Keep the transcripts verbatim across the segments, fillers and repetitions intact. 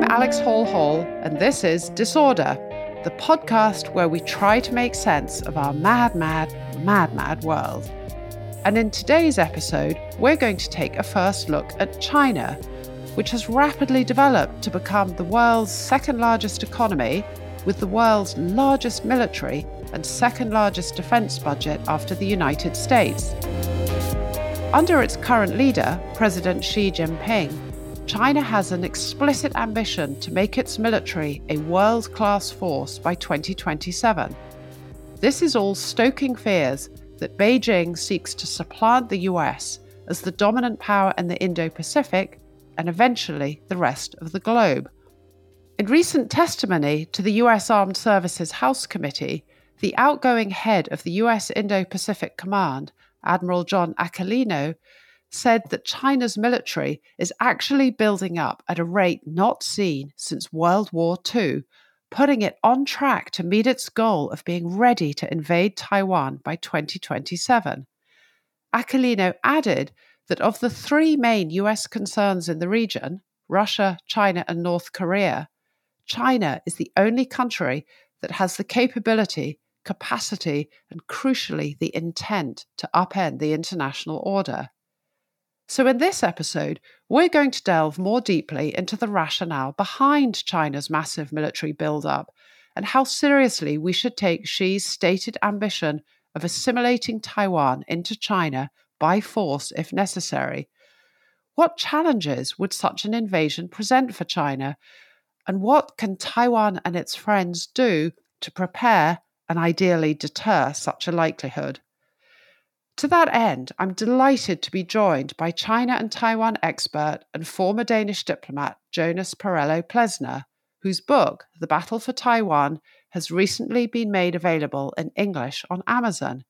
I'm Alex Hall Hall, and this is Disorder, the podcast where we try to make sense of our mad, mad, mad, mad world. And in today's episode, we're going to take a first look at China, which has rapidly developed to become the world's second largest economy, with the world's largest military and second largest defense budget after the United States. Under its current leader, President Xi Jinping, China has an explicit ambition to make its military a world-class force by twenty twenty-seven. This is all stoking fears that Beijing seeks to supplant the U S as the dominant power in the Indo-Pacific and eventually the rest of the globe. In recent testimony to the U S Armed Services House Committee, the outgoing head of the U S Indo-Pacific Command, Admiral John Aquilino, said that China's military is actually building up at a rate not seen since World War Two, putting it on track to meet its goal of being ready to invade Taiwan by twenty twenty-seven. Aquilino added that of the three main U S concerns in the region, Russia, China, and North Korea, China is the only country that has the capability, capacity, and crucially the intent to upend the international order. So in this episode, we're going to delve more deeply into the rationale behind China's massive military build-up and how seriously we should take Xi's stated ambition of assimilating Taiwan into China by force if necessary. What challenges would such an invasion present for China? And what can Taiwan and its friends do to prepare and ideally deter such a likelihood? To that end, I'm delighted to be joined by China and Taiwan expert and former Danish diplomat Jonas Perello-Plesner, whose book, The Battle for Taiwan, has recently been made available in English on Amazon.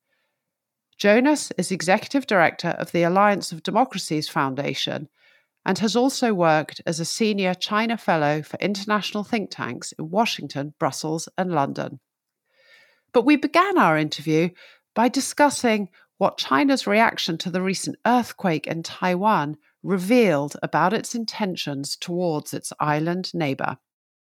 Jonas is Executive Director of the Alliance of Democracies Foundation and has also worked as a Senior China Fellow for international think tanks in Washington, Brussels, and London. But we began our interview by discussing what China's reaction to the recent earthquake in Taiwan revealed about its intentions towards its island neighbor.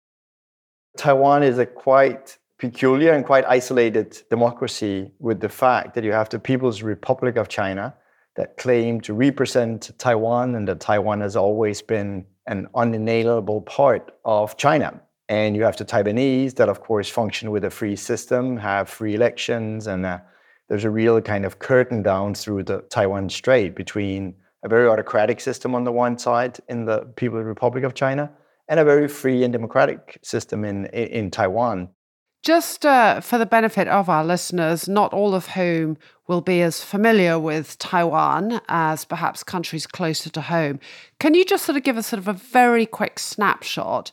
Taiwan is a quite peculiar and quite isolated democracy, with the fact that you have the People's Republic of China that claim to represent Taiwan, and that Taiwan has always been an unalienable part of China. And you have the Taiwanese that, of course, function with a free system, have free elections, and uh, there's a real kind of curtain down through the Taiwan Strait between a very autocratic system on the one side in the People's Republic of China and a very free and democratic system in, in, in Taiwan. Just uh, for the benefit of our listeners, not all of whom will be as familiar with Taiwan as perhaps countries closer to home, can you just sort of give us sort of a very quick snapshot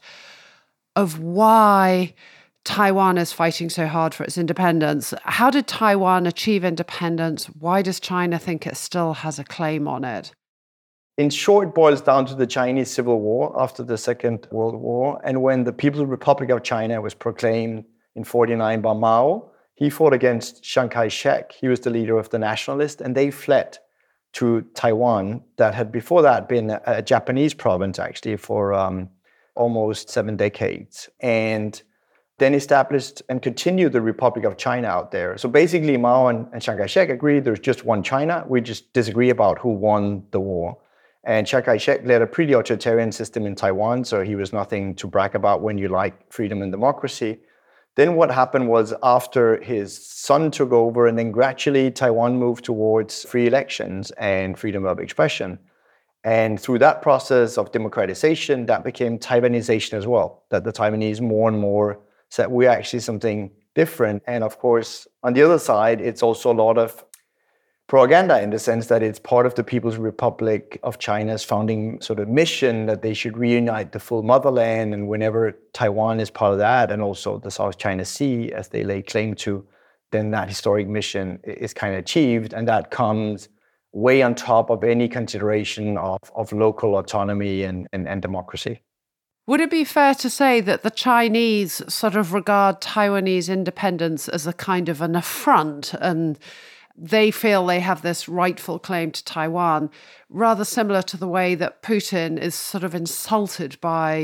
of why Taiwan is fighting so hard for its independence? How did Taiwan achieve independence? Why does China think it still has a claim on it? In short, it boils down to the Chinese Civil War after the Second World War. And when the People's Republic of China was proclaimed in forty-nine by Mao, he fought against Chiang Kai-shek. He was the leader of the nationalists, and they fled to Taiwan that had before that been a, a Japanese province, actually, for um, almost seven decades. And then established and continued the Republic of China out there. So basically, Mao and, and Chiang Kai-shek agreed there's just one China. We just disagree about who won the war. And Chiang Kai-shek led a pretty authoritarian system in Taiwan, so he was nothing to brag about when you like freedom and democracy. Then what happened was, after his son took over, and then gradually Taiwan moved towards free elections and freedom of expression. And through that process of democratization, that became Taiwanization as well, that the Taiwanese more and more said we're actually something different. And of course, on the other side, it's also a lot of propaganda in the sense that it's part of the People's Republic of China's founding sort of mission that they should reunite the full motherland. And whenever Taiwan is part of that, and also the South China Sea, as they lay claim to, then that historic mission is kind of achieved. And that comes way on top of any consideration of, of local autonomy and, and, and democracy. Would it be fair to say that the Chinese sort of regard Taiwanese independence as a kind of an affront, and they feel they have this rightful claim to Taiwan, rather similar to the way that Putin is sort of insulted by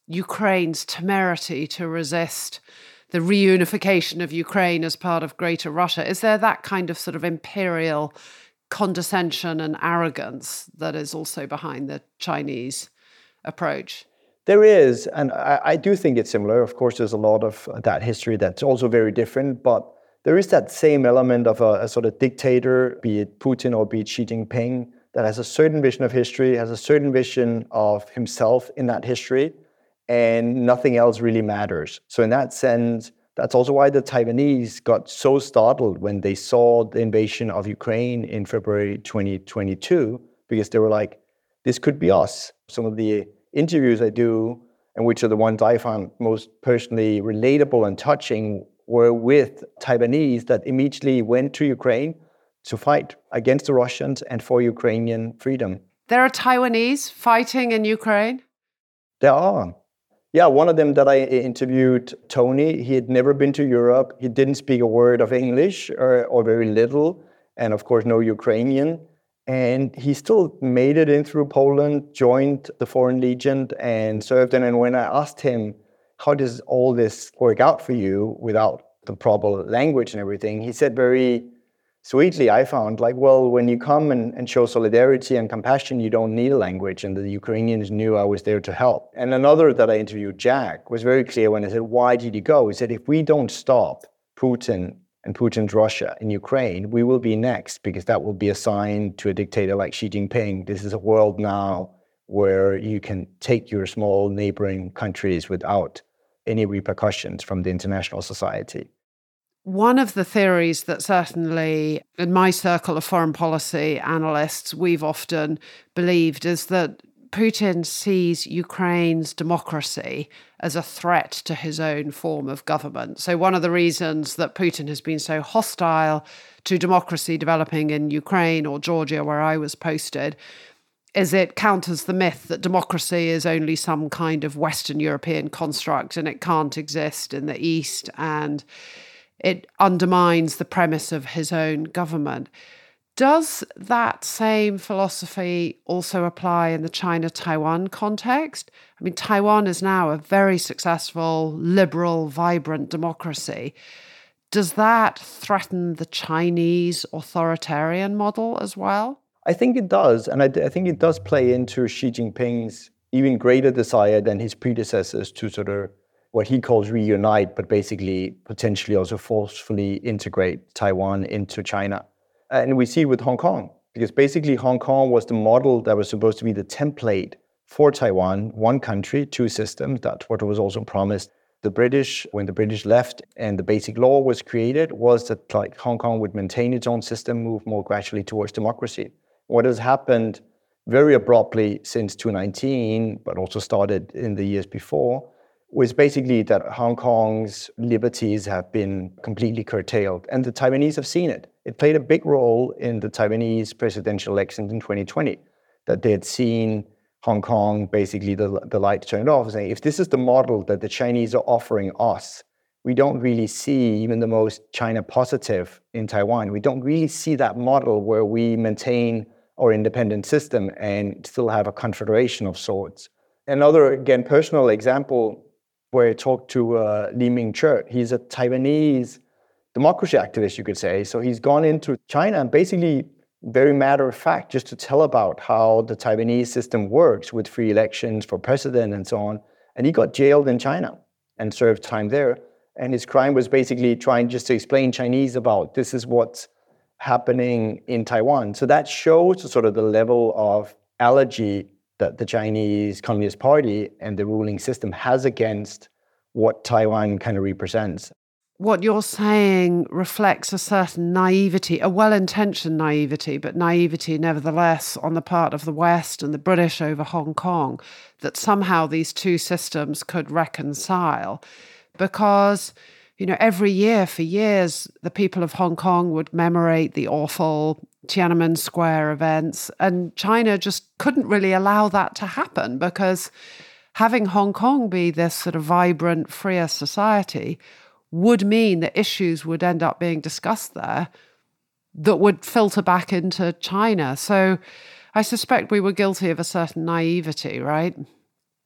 Ukraine's temerity to resist the reunification of Ukraine as part of Greater Russia? Is there that kind of sort of imperial condescension and arrogance that is also behind the Chinese approach? There is, and I, I do think it's similar. Of course, there's a lot of that history that's also very different, but there is that same element of a, a sort of dictator, be it Putin or be it Xi Jinping, that has a certain vision of history, has a certain vision of himself in that history, and nothing else really matters. So in that sense, that's also why the Taiwanese got so startled when they saw the invasion of Ukraine in February twenty twenty-two, because they were like, this could be us. Some of the interviews I do, and which are the ones I found most personally relatable and touching, were with Taiwanese that immediately went to Ukraine to fight against the Russians and for Ukrainian freedom. There are Taiwanese fighting in Ukraine? There are. Yeah, one of them that I interviewed, Tony, he had never been to Europe. He didn't speak a word of English or, or very little, and of course no Ukrainian. And he still made it in through Poland, joined the Foreign Legion and served. And when I asked him, how does all this work out for you without the proper language and everything? He said very sweetly, I found, like, well, when you come and, and show solidarity and compassion, you don't need a language. And the Ukrainians knew I was there to help. And another that I interviewed, Jack, was very clear when I said, why did you go? He said, if we don't stop Putin and Putin's Russia in Ukraine, we will be next, because that will be a sign to a dictator like Xi Jinping. This is a world now where you can take your small neighboring countries without any repercussions from the international society. One of the theories that certainly in my circle of foreign policy analysts we've often believed is that Putin sees Ukraine's democracy as a threat to his own form of government. So one of the reasons that Putin has been so hostile to democracy developing in Ukraine or Georgia, where I was posted, is it counters the myth that democracy is only some kind of Western European construct and it can't exist in the East, and it undermines the premise of his own government. Does that same philosophy also apply in the China-Taiwan context? I mean, Taiwan is now a very successful, liberal, vibrant democracy. Does that threaten the Chinese authoritarian model as well? I think it does. And I, I think it does play into Xi Jinping's even greater desire than his predecessors to sort of what he calls reunite, but basically potentially also forcefully integrate Taiwan into China. And we see it with Hong Kong, because basically Hong Kong was the model that was supposed to be the template for Taiwan, one country, two systems. That's what was also promised. The British, when the British left and the Basic Law was created, was that like Hong Kong would maintain its own system, move more gradually towards democracy. What has happened very abruptly since twenty nineteen, but also started in the years before, was basically that Hong Kong's liberties have been completely curtailed. And the Taiwanese have seen it. It played a big role in the Taiwanese presidential elections in twenty twenty, that they had seen Hong Kong, basically the, the light turned off, saying, if this is the model that the Chinese are offering us, we don't really see even the most China positive in Taiwan. We don't really see that model where we maintain our independent system and still have a confederation of sorts. Another, again, personal example where I talked to uh, Li Ming-che. He's a Taiwanese democracy activist, you could say. So he's gone into China and basically, very matter of fact, just to tell about how the Taiwanese system works with free elections for president and so on. And he got jailed in China and served time there. And his crime was basically trying just to explain Chinese about this is what's happening in Taiwan. So that shows sort of the level of allergy that the Chinese Communist Party and the ruling system has against what Taiwan kind of represents. What you're saying reflects a certain naivety, a well-intentioned naivety, but naivety nevertheless on the part of the West and the British over Hong Kong, that somehow these two systems could reconcile. Because, you know, every year for years, the people of Hong Kong would commemorate the awful Tiananmen Square events, and China just couldn't really allow that to happen, because having Hong Kong be this sort of vibrant, freer society would mean that issues would end up being discussed there that would filter back into China. So I suspect we were guilty of a certain naivety, right?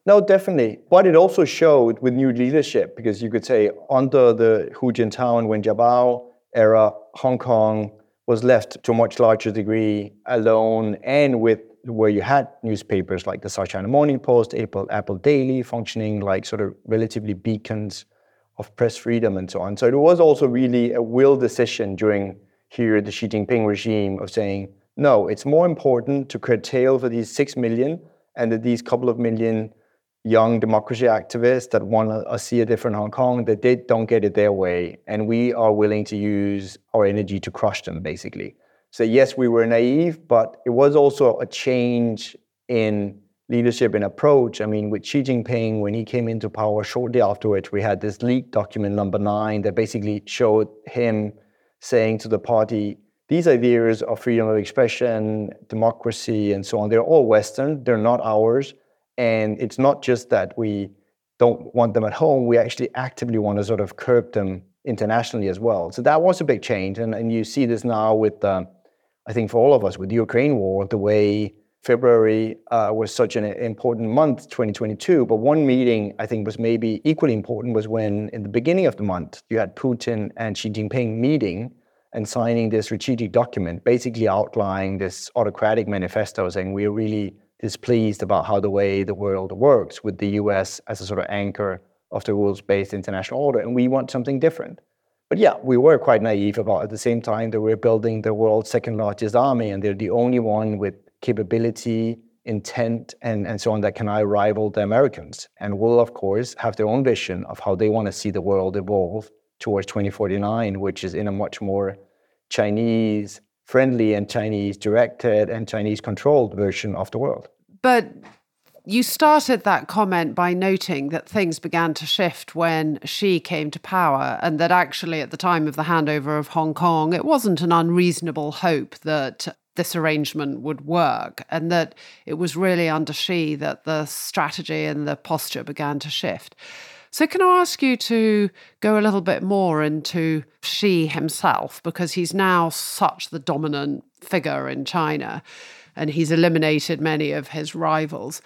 No, definitely. But it also showed with new leadership, because you could say under the Hu Jintao and Wen Jiabao era, Hong Kong was left to a much larger degree alone, and with where you had newspapers like the South China Morning Post, Apple, Apple Daily functioning like sort of relatively beacons of press freedom and so on. So it was also really a will decision during here the Xi Jinping regime of saying, no, it's more important to curtail for these six million and that these couple of million young democracy activists that want to see a different Hong Kong, that they don't get it their way. And we are willing to use our energy to crush them, basically. So yes, we were naive, but it was also a change in leadership and approach. I mean, with Xi Jinping, when he came into power shortly afterwards, we had this leaked document number nine that basically showed him saying to the party, these ideas of freedom of expression, democracy, and so on, they're all Western, they're not ours. And it's not just that we don't want them at home, we actually actively want to sort of curb them internationally as well. So that was a big change. And, and you see this now with, uh, I think for all of us, with the Ukraine war, the way February uh, was such an important month, twenty twenty-two. But one meeting I think was maybe equally important was when in the beginning of the month, you had Putin and Xi Jinping meeting and signing this strategic document, basically outlining this autocratic manifesto saying we're really displeased about how the way the world works with the U S as a sort of anchor of the rules-based international order, and we want something different. But yeah, we were quite naive about at the same time that we're building the world's second largest army, and they're the only one with capability, intent, and, and so on that can rival the Americans, and will, of course, have their own vision of how they want to see the world evolve towards twenty forty-nine, which is in a much more Chinese-friendly and Chinese-directed and Chinese-controlled version of the world. But you started that comment by noting that things began to shift when Xi came to power, and that actually at the time of the handover of Hong Kong, it wasn't an unreasonable hope that this arrangement would work, and that it was really under Xi that the strategy and the posture began to shift. So can I ask you to go a little bit more into Xi himself, because he's now such the dominant figure in China and he's eliminated many of his rivals.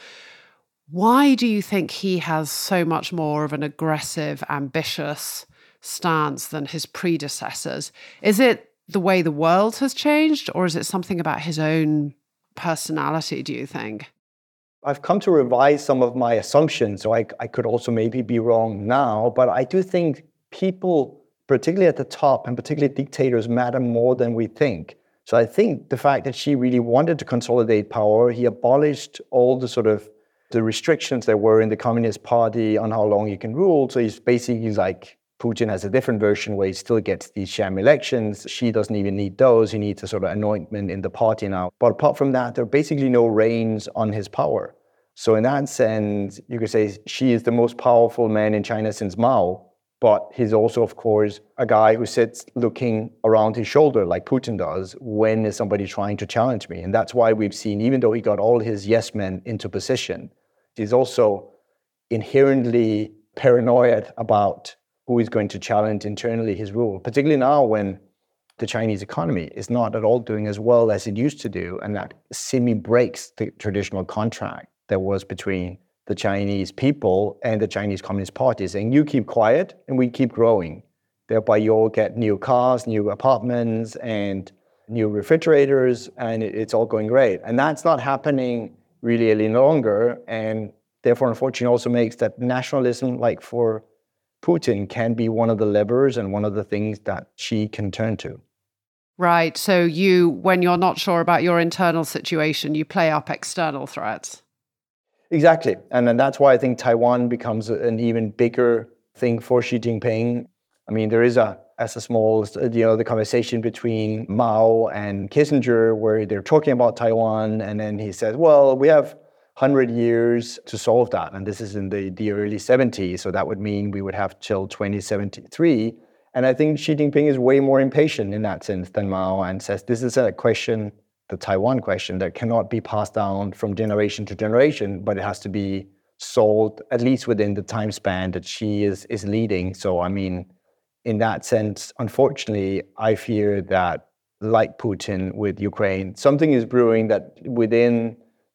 Why do you think he has so much more of an aggressive, ambitious stance than his predecessors? Is it the way the world has changed, or is it something about his own personality, do you think? I've come to revise some of my assumptions, so I, I could also maybe be wrong now, but I do think people, particularly at the top, and particularly dictators, matter more than we think. So I think the fact that Xi really wanted to consolidate power, he abolished all the sort of the restrictions there were in the Communist Party on how long you can rule. So he's basically like, Putin has a different version where he still gets these sham elections. Xi doesn't even need those. He needs a sort of anointment in the party now. But apart from that, there are basically no reins on his power. So in that sense, you could say Xi is the most powerful man in China since Mao. But he's also, of course, a guy who sits looking around his shoulder like Putin does. When is somebody trying to challenge me? And that's why we've seen, even though he got all his yes men into position, he's also inherently paranoid about who is going to challenge internally his rule, particularly now when the Chinese economy is not at all doing as well as it used to do, and that semi-breaks the traditional contract that was between the Chinese people and the Chinese Communist Party, saying you keep quiet and we keep growing. Thereby you'll get new cars, new apartments, and new refrigerators, and it's all going great. And that's not happening really any longer, and therefore, unfortunately, also makes that nationalism, like for Putin, can be one of the levers and one of the things that Xi can turn to. Right. So you, when you're not sure about your internal situation, you play up external threats. Exactly. And, and that's why I think Taiwan becomes an even bigger thing for Xi Jinping. I mean, there is a, as a small, you know, the conversation between Mao and Kissinger where they're talking about Taiwan. And then he says, well, we have one hundred years to solve that. And this is in the, the early seventies. So that would mean we would have till twenty seventy-three. And I think Xi Jinping is way more impatient in that sense than Mao, and says this is a question, the Taiwan question, that cannot be passed down from generation to generation, but it has to be solved at least within the time span that Xi is, is leading. So, I mean, in that sense, unfortunately, I fear that, like Putin with Ukraine, something is brewing that within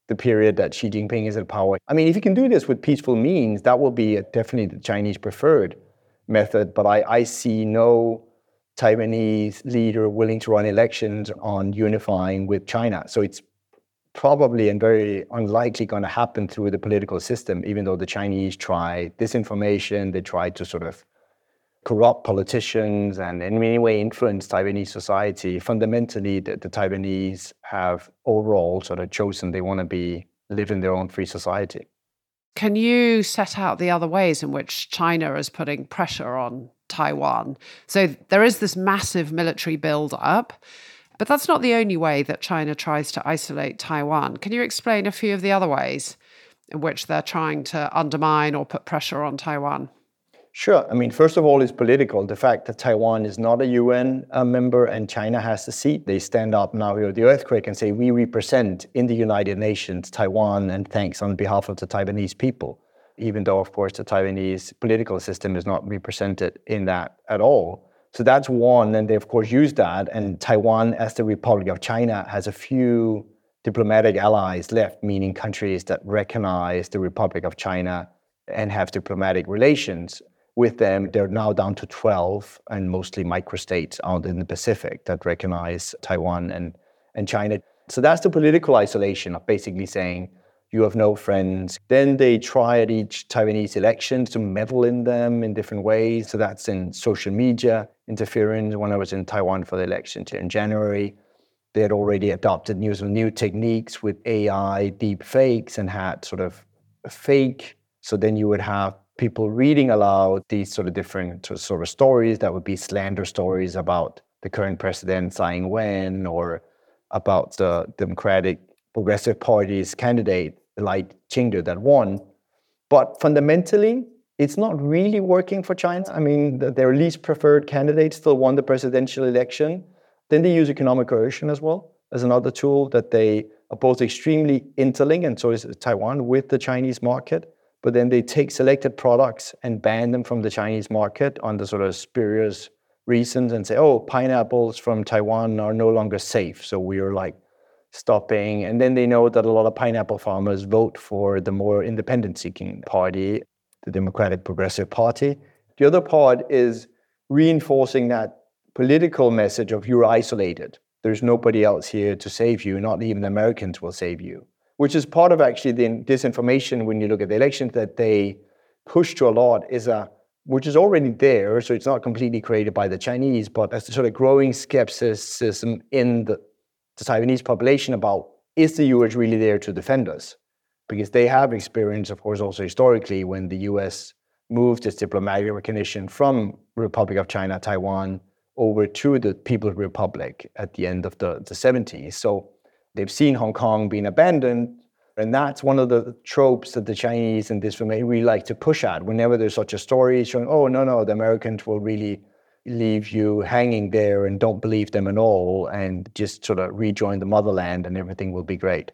the period that Xi Jinping is at power. I mean, if you can do this with peaceful means, that will be definitely the Chinese preferred method. But I, I see no Taiwanese leader willing to run elections on unifying with China. So it's probably and very unlikely going to happen through the political system, even though the Chinese try disinformation, they try to sort of corrupt politicians and in many ways influence Taiwanese society. Fundamentally, the, the Taiwanese have overall sort of chosen they want to be live in their own free society. Can you set out the other ways in which China is putting pressure on Taiwan? So there is this massive military build-up, but that's not the only way that China tries to isolate Taiwan. Can you explain a few of the other ways in which they're trying to undermine or put pressure on Taiwan? Sure. I mean, first of all, it's political. The fact that Taiwan is not a U N uh, member and China has a seat, they stand up now with the earthquake and say, we represent in the United Nations Taiwan and thanks on behalf of the Taiwanese people, even though, of course, the Taiwanese political system is not represented in that at all. So that's one, and they, of course, use that. And Taiwan, as the Republic of China, has a few diplomatic allies left, meaning countries that recognize the Republic of China and have diplomatic relations with them. They're now down to twelve, and mostly microstates out in the Pacific that recognize Taiwan and, and China. So that's the political isolation of basically saying, you have no friends. Then they try at each Taiwanese election to meddle in them in different ways. So that's in social media interference. When I was in Taiwan for the election in January, they had already adopted new, new techniques with A I, deep fakes, and had sort of a fake. So then you would have people reading aloud these sort of different sort of stories that would be slander stories about the current president, Tsai Ing-wen, or about the Democratic Progressive Party's candidate, Lai Ching-te, that won. But fundamentally, it's not really working for China. I mean, their least preferred candidate still won the presidential election. Then they use economic coercion as well as another tool that they are both extremely interlinked, and so is Taiwan, with the Chinese market. But then they take selected products and ban them from the Chinese market on the sort of spurious reasons and say, oh, pineapples from Taiwan are no longer safe. So we are like stopping. And then they know that a lot of pineapple farmers vote for the more independent-seeking party, the Democratic Progressive Party. The other part is reinforcing that political message of you're isolated. There's nobody else here to save you. Not even the Americans will save you. Which is part of actually the disinformation when you look at the elections that they push to a lot, is a which is already there, so it's not completely created by the Chinese, but as a sort of growing skepticism in the, the Taiwanese population about, is the U S really there to defend us? Because they have experience, of course, also historically, when the U S moved its diplomatic recognition from Republic of China, Taiwan, over to the People's Republic at the end of the, the seventies. So they've seen Hong Kong being abandoned, and that's one of the tropes that the Chinese and disinformation really like to push at. Whenever there's such a story showing, oh, no, no, the Americans will really leave you hanging there and don't believe them at all and just sort of rejoin the motherland and everything will be great.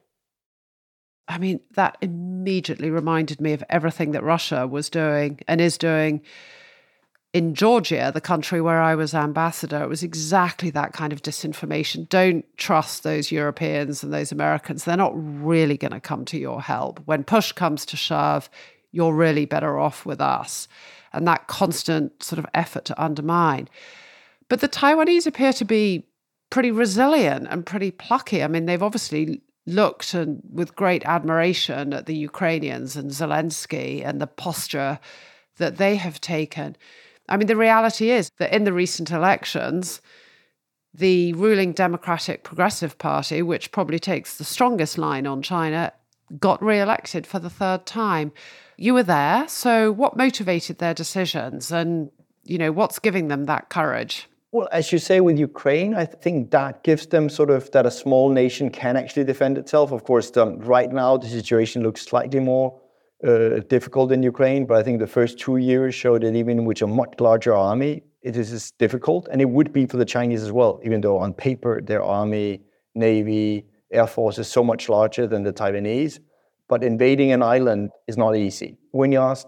I mean, that immediately reminded me of everything that Russia was doing and is doing in Georgia, the country where I was ambassador. It was exactly that kind of disinformation. Don't trust those Europeans and those Americans. They're not really going to come to your help. When push comes to shove, you're really better off with us. And that constant sort of effort to undermine. But the Taiwanese appear to be pretty resilient and pretty plucky. I mean, they've obviously looked and with great admiration at the Ukrainians and Zelensky and the posture that they have taken. I mean, the reality is that in the recent elections, the ruling Democratic Progressive Party, which probably takes the strongest line on China, got re-elected for the third time. You were there, so what motivated their decisions and, you know, what's giving them that courage? Well, as you say with Ukraine, I think that gives them sort of that a small nation can actually defend itself. Of course, um, right now the situation looks slightly more uh, difficult in Ukraine, but I think the first two years showed that even with a much larger army, it is difficult, and it would be for the Chinese as well, even though on paper their army, navy, air force is so much larger than the Taiwanese. But invading an island is not easy. When you ask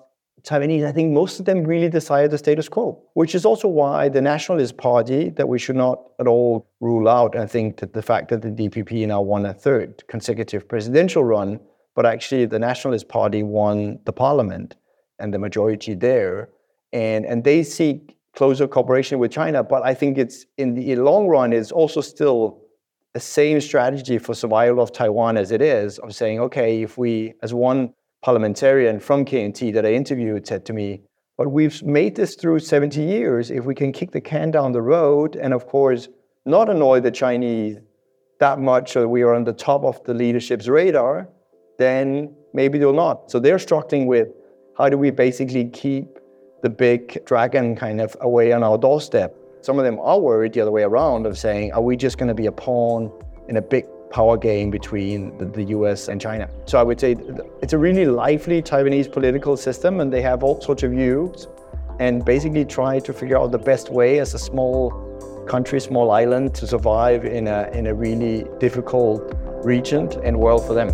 Taiwanese, I think most of them really desire the status quo, which is also why the Nationalist Party, that we should not at all rule out. I think that the fact that the D P P now won a third consecutive presidential run, but actually the Nationalist Party won the parliament and the majority there. And, and they seek closer cooperation with China. But I think it's in the long run, it's also still the same strategy for survival of Taiwan as it is, of saying, okay, if we, as one parliamentarian from K M T that I interviewed said to me, but we've made this through seventy years. If we can kick the can down the road and, of course, not annoy the Chinese that much so we are on the top of the leadership's radar, then maybe they'll not. So they're struggling with how do we basically keep the big dragon kind of away on our doorstep. Some of them are worried the other way around of saying, are we just going to be a pawn in a big power game between the, the U S and China? So I would say it's a really lively Taiwanese political system, and they have all sorts of views and basically try to figure out the best way as a small country, small island, to survive in a, in a really difficult region and world for them.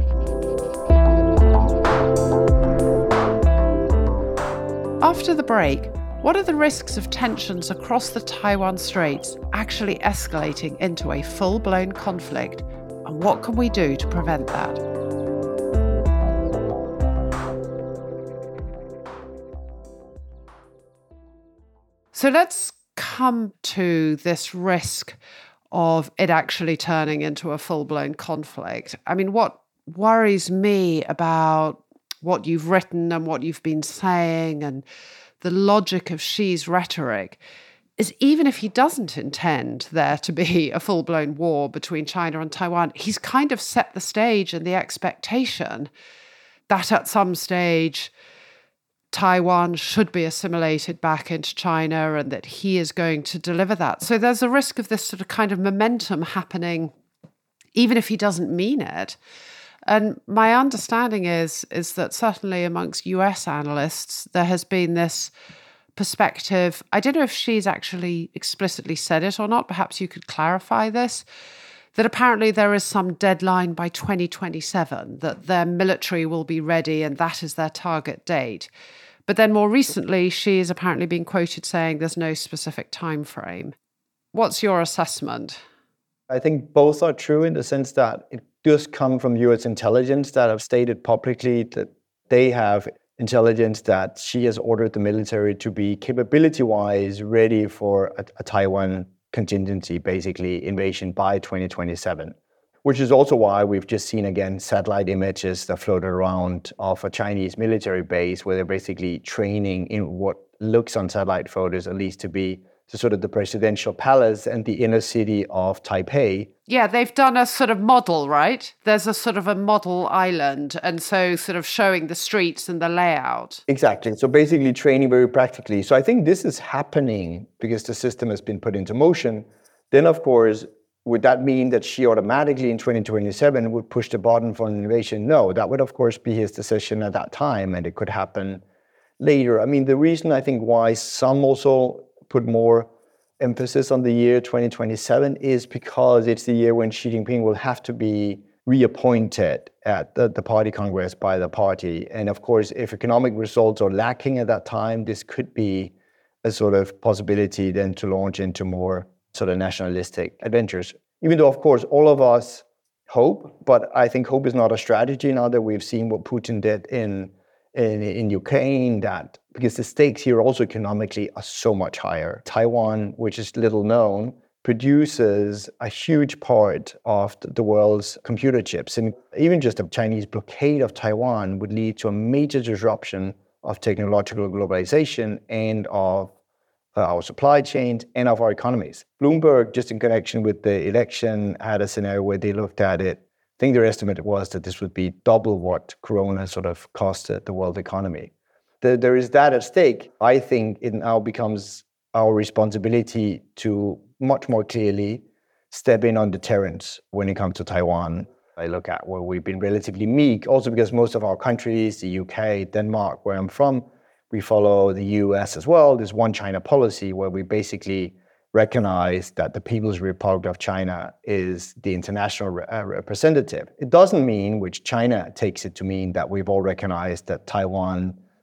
After the break, what are the risks of tensions across the Taiwan Straits actually escalating into a full-blown conflict, and what can we do to prevent that? So let's come to this risk of it actually turning into a full-blown conflict. I mean, what worries me about what you've written and what you've been saying and the logic of Xi's rhetoric is, even if he doesn't intend there to be a full-blown war between China and Taiwan, he's kind of set the stage and the expectation that at some stage Taiwan should be assimilated back into China and that he is going to deliver that. So there's a risk of this sort of kind of momentum happening, even if he doesn't mean it. And my understanding is, is that certainly amongst U S analysts, there has been this perspective. I don't know if she's actually explicitly said it or not. Perhaps you could clarify this, that apparently there is some deadline by twenty twenty-seven, that their military will be ready and that is their target date. But then more recently, she is apparently being quoted saying there's no specific time frame. What's your assessment? I think both are true in the sense that it does come from U S intelligence that have stated publicly that they have intelligence that she has ordered the military to be capability-wise ready for a, a Taiwan contingency, basically invasion by twenty twenty-seven, which is also why we've just seen again satellite images that float around of a Chinese military base where they're basically training in what looks on satellite photos at least to be to sort of the presidential palace and the inner city of Taipei. Yeah, they've done a sort of model, right? There's a sort of a model island, and so sort of showing the streets and the layout. Exactly. So basically training very practically. So I think this is happening because the system has been put into motion. Then, of course, would that mean that she automatically in twenty twenty-seven would push the button for an invasion? No, that would, of course, be his decision at that time, and it could happen later. I mean, the reason I think why some also put more emphasis on the year twenty twenty-seven is because it's the year when Xi Jinping will have to be reappointed at the, the party congress by the party. And of course, if economic results are lacking at that time, this could be a sort of possibility then to launch into more sort of nationalistic adventures. Even though, of course, all of us hope, but I think hope is not a strategy now that we've seen what Putin did in In, in Ukraine, that because the stakes here also economically are so much higher. Taiwan, which is little known, produces a huge part of the world's computer chips. And even just a Chinese blockade of Taiwan would lead to a major disruption of technological globalization and of uh, our supply chains and of our economies. Bloomberg, just in connection with the election, had a scenario where they looked at it. I think their estimate was that this would be double what Corona sort of costed the world economy. The, there is that at stake. I think it now becomes our responsibility to much more clearly step in on deterrence when it comes to Taiwan. I look at where we've been relatively meek, also because most of our countries, the U K, Denmark, where I'm from, we follow the U S as well. There's one China policy where we basically recognize that the People's Republic of China is the international re- uh, representative. It doesn't mean, which China takes it to mean, that we've all recognized that Taiwan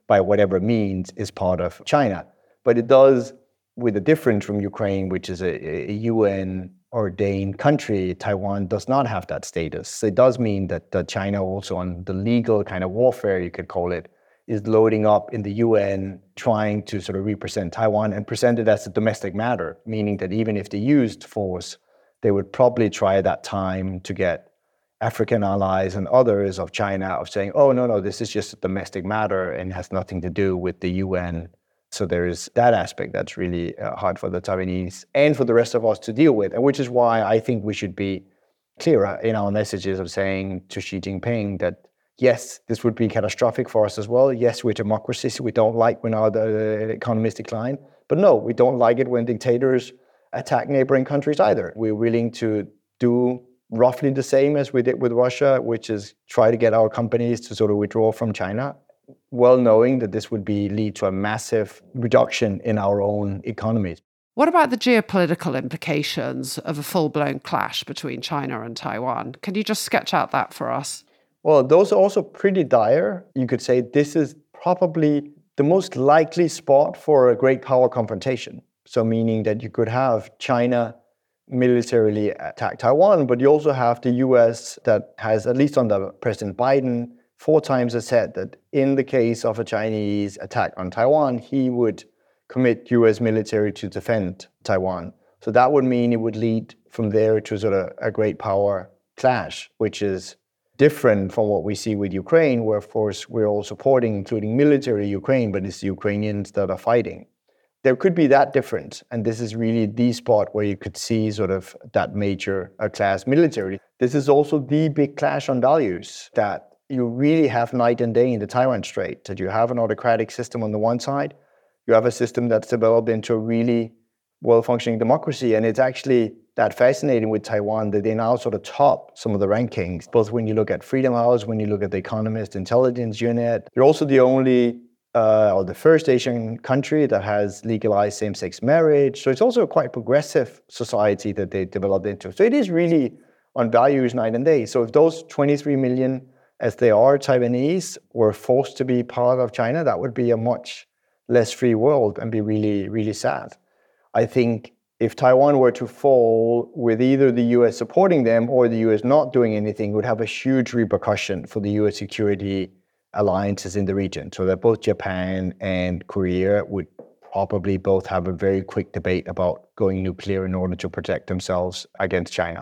by whatever means, is part of China. But it does, with a difference from Ukraine, which is a, a U N-ordained country, Taiwan does not have that status. So it does mean that, that China also, on the legal kind of warfare, you could call it, is loading up in the U N, trying to sort of represent Taiwan and present it as a domestic matter, meaning that even if they used force, they would probably try at that time to get African allies and others of China of saying, oh, no, no, this is just a domestic matter and has nothing to do with the U N. So there is that aspect that's really uh, hard for the Taiwanese and for the rest of us to deal with, and which is why I think we should be clearer in our messages of saying to Xi Jinping that, yes, this would be catastrophic for us as well. Yes, we're democracies. We don't like when our the economies decline. But no, we don't like it when dictators attack neighboring countries either. We're willing to do roughly the same as we did with Russia, which is try to get our companies to sort of withdraw from China, well knowing that this would be lead to a massive reduction in our own economies. What about the geopolitical implications of a full-blown clash between China and Taiwan? Can you just sketch out that for us? Well, those are also pretty dire. You could say this is probably the most likely spot for a great power confrontation. So meaning that you could have China militarily attack Taiwan, but you also have the U S that has, at least under President Biden, four times has said that in the case of a Chinese attack on Taiwan, he would commit U S military to defend Taiwan. So that would mean it would lead from there to sort of a great power clash, which is different from what we see with Ukraine, where, of course, we're all supporting, including military Ukraine, but it's the Ukrainians that are fighting. There could be that difference, and this is really the spot where you could see sort of that major uh, clash militarily. This is also the big clash on values that you really have night and day in the Taiwan Strait, that you have an autocratic system on the one side, you have a system that's developed into a really well-functioning democracy, and it's actually that fascinating with Taiwan that they now sort of top some of the rankings, both when you look at Freedom House, when you look at the Economist Intelligence Unit. They're also the only, uh, or the first Asian country that has legalized same-sex marriage. So it's also a quite progressive society that they developed into. So it is really on values night and day. So if those twenty-three million, as they are, Taiwanese, were forced to be part of China, that would be a much less free world and be really, really sad. I think if Taiwan were to fall with either the U S supporting them or the U S not doing anything, it would have a huge repercussion for the U S security alliances in the region. So that both Japan and Korea would probably both have a very quick debate about going nuclear in order to protect themselves against China.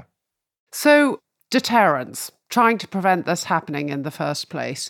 So deterrence, trying to prevent this happening in the first place.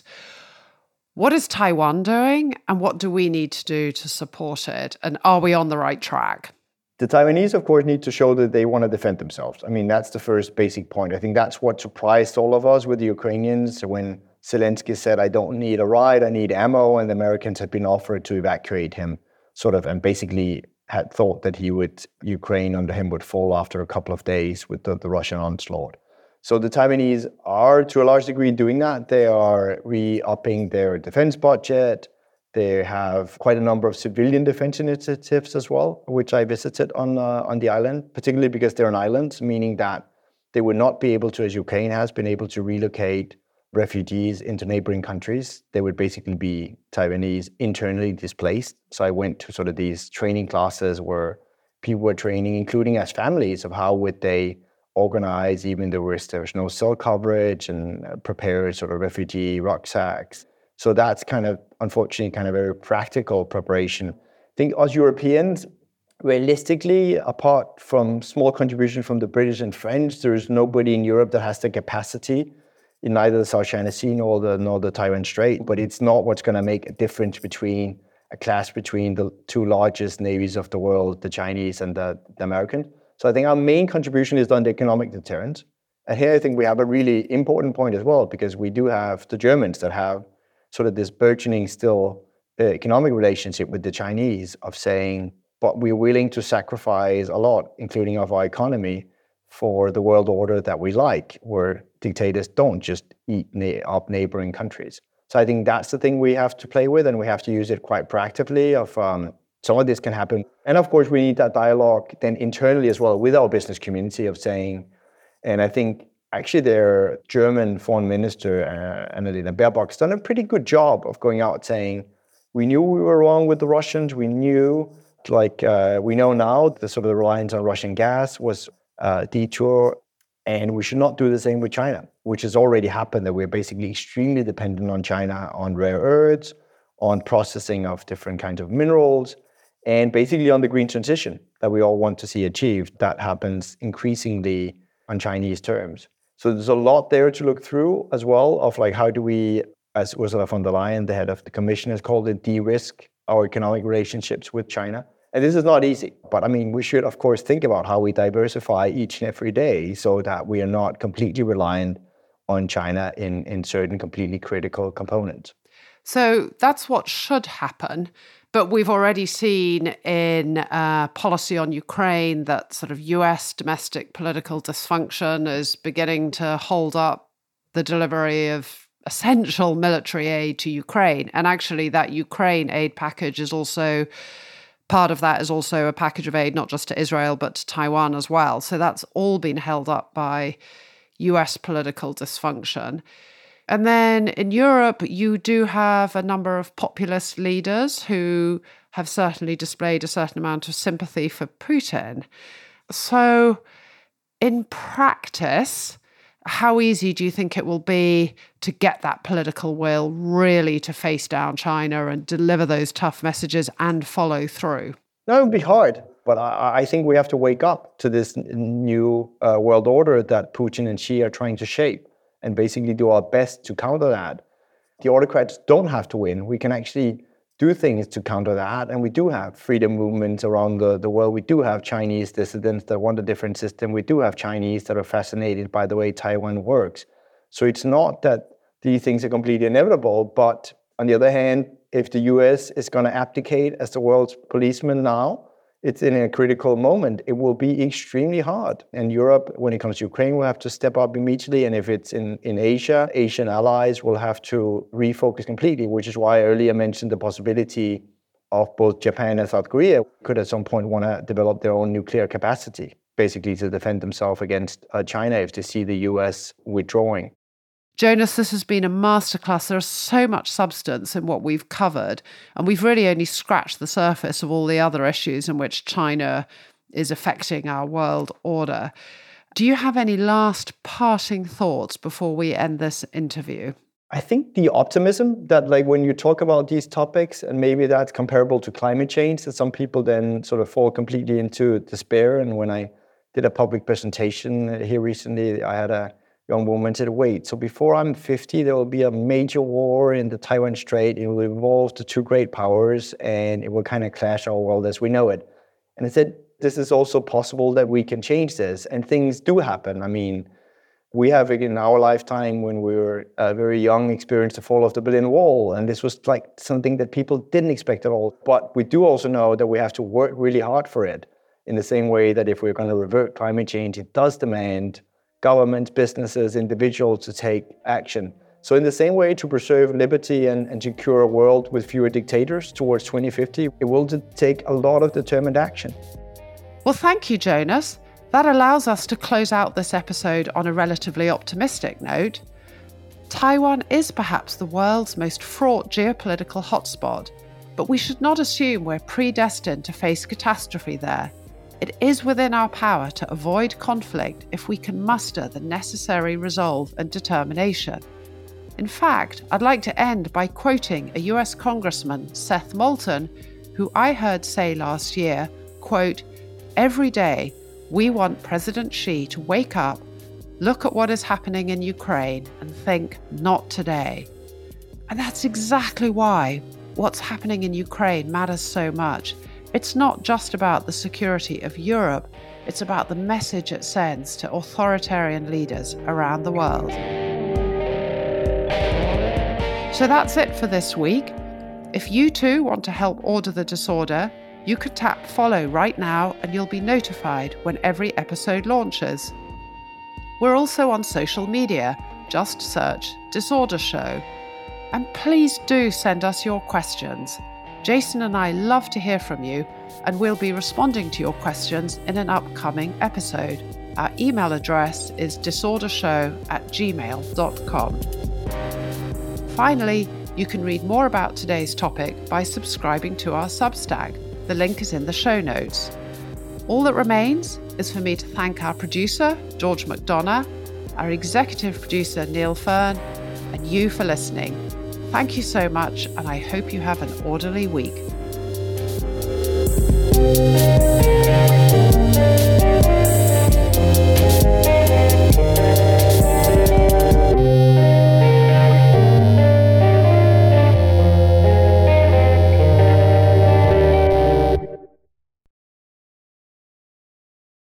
What is Taiwan doing, and what do we need to do to support it? And are we on the right track? The Taiwanese, of course, need to show that they want to defend themselves. I mean, that's the first basic point. I think that's what surprised all of us with the Ukrainians when Zelensky said, I don't need a ride, I need ammo, and the Americans had been offered to evacuate him, sort of, and basically had thought that he would, Ukraine under him would fall after a couple of days with the, the Russian onslaught. So the Taiwanese are, to a large degree, doing that. They are re-upping their defense budget. They have quite a number of civilian defense initiatives as well, which I visited on uh, on the island, particularly because they're an island, meaning that they would not be able to, as Ukraine has been able to relocate refugees into neighboring countries. They would basically be Taiwanese internally displaced. So I went to sort of these training classes where people were training, including as families, of how would they organize, even though there's no cell coverage, and prepare sort of refugee rucksacks. So that's kind of, unfortunately, kind of very practical preparation. I think as Europeans, realistically, apart from small contribution from the British and French, there is nobody in Europe that has the capacity in neither the South China Sea nor the, nor the Taiwan Strait. But it's not what's going to make a difference between a clash between the two largest navies of the world, the Chinese and the, the American. So I think our main contribution is on the economic deterrent. And here I think we have a really important point as well, because we do have the Germans that have sort of this burgeoning still uh, economic relationship with the Chinese of saying, but we're willing to sacrifice a lot, including of our economy, for the world order that we like, where dictators don't just eat na- up neighboring countries. So I think that's the thing we have to play with, and we have to use it quite proactively. Of um, some of this can happen. And of course, we need that dialogue then internally as well with our business community of saying, and I think actually, their German foreign minister, uh, Annalena Baerbock, has done a pretty good job of going out saying, We knew we were wrong with the Russians. We knew, like uh, we know now, the sort of the reliance on Russian gas was a detour, and we should not do the same with China, which has already happened, that we're basically extremely dependent on China, on rare earths, on processing of different kinds of minerals, and basically on the green transition that we all want to see achieved. That happens increasingly on Chinese terms. So there's a lot there to look through as well of like, how do we, as Ursula von der Leyen, the head of the commission, has called it, de-risk our economic relationships with China. And this is not easy, but I mean, we should of course think about how we diversify each and every day so that we are not completely reliant on China in, in certain completely critical components. So that's what should happen. But we've already seen in uh, policy on Ukraine that sort of U S domestic political dysfunction is beginning to hold up the delivery of essential military aid to Ukraine. And actually that Ukraine aid package is also, part of that is also a package of aid not just to Israel, but to Taiwan as well. So that's all been held up by U S political dysfunction. And then in Europe, you do have a number of populist leaders who have certainly displayed a certain amount of sympathy for Putin. So in practice, how easy do you think it will be to get that political will really to face down China and deliver those tough messages and follow through? That would be hard, but I, I think we have to wake up to this new uh, world order that Putin and Xi are trying to shape, and basically do our best to counter that. The autocrats don't have to win. We can actually do things to counter that, and we do have freedom movements around the, the world. We do have Chinese dissidents that want a different system. We do have Chinese that are fascinated by the way Taiwan works. So it's not that these things are completely inevitable, but on the other hand, if the U S is going to abdicate as the world's policeman now, it's in a critical moment. It will be extremely hard. And Europe, when it comes to Ukraine, will have to step up immediately. And if it's in, in Asia, Asian allies will have to refocus completely, which is why I earlier mentioned the possibility of both Japan and South Korea could at some point want to develop their own nuclear capacity, basically to defend themselves against uh, China if they see the U S withdrawing. Jonas, this has been a masterclass. There's so much substance in what we've covered, and we've really only scratched the surface of all the other issues in which China is affecting our world order. Do you have any last parting thoughts before we end this interview? I think the optimism that, like, when you talk about these topics, and maybe that's comparable to climate change, that some people then sort of fall completely into despair. And when I did a public presentation here recently, I had a young woman said, wait, so before I'm fifty, there will be a major war in the Taiwan Strait. It will involve the two great powers, and it will kind of clash our world as we know it. And I said, this is also possible that we can change this, and things do happen. I mean, we have in our lifetime, when we were uh, very young, experienced the fall of the Berlin Wall, and this was like something that people didn't expect at all. But we do also know that we have to work really hard for it, in the same way that if we're going to revert climate change, it does demand governments, businesses, individuals to take action. So in the same way, to preserve liberty and, and secure a world with fewer dictators towards twenty fifty, it will take a lot of determined action. Well, thank you, Jonas. That allows us to close out this episode on a relatively optimistic note. Taiwan is perhaps the world's most fraught geopolitical hotspot, but we should not assume we're predestined to face catastrophe there. It is within our power to avoid conflict if we can muster the necessary resolve and determination. In fact, I'd like to end by quoting a U S Congressman, Seth Moulton, who I heard say last year, quote, "Every day we want President Xi to wake up, look at what is happening in Ukraine and think, not today." And that's exactly why what's happening in Ukraine matters so much. It's not just about the security of Europe, it's about the message it sends to authoritarian leaders around the world. So that's it for this week. If you too want to help order the disorder, you could tap follow right now and you'll be notified when every episode launches. We're also on social media. Just search Disorder Show. And please do send us your questions. Jason and I love to hear from you, and we'll be responding to your questions in an upcoming episode. Our email address is disordershow at gmail dot com. Finally, You can read more about today's topic by subscribing to our Substack. The link is in the show notes. All that remains is for me to thank our producer, George McDonough, our executive producer, Neil Fern, and you for listening. Thank you so much, and I hope you have an orderly week.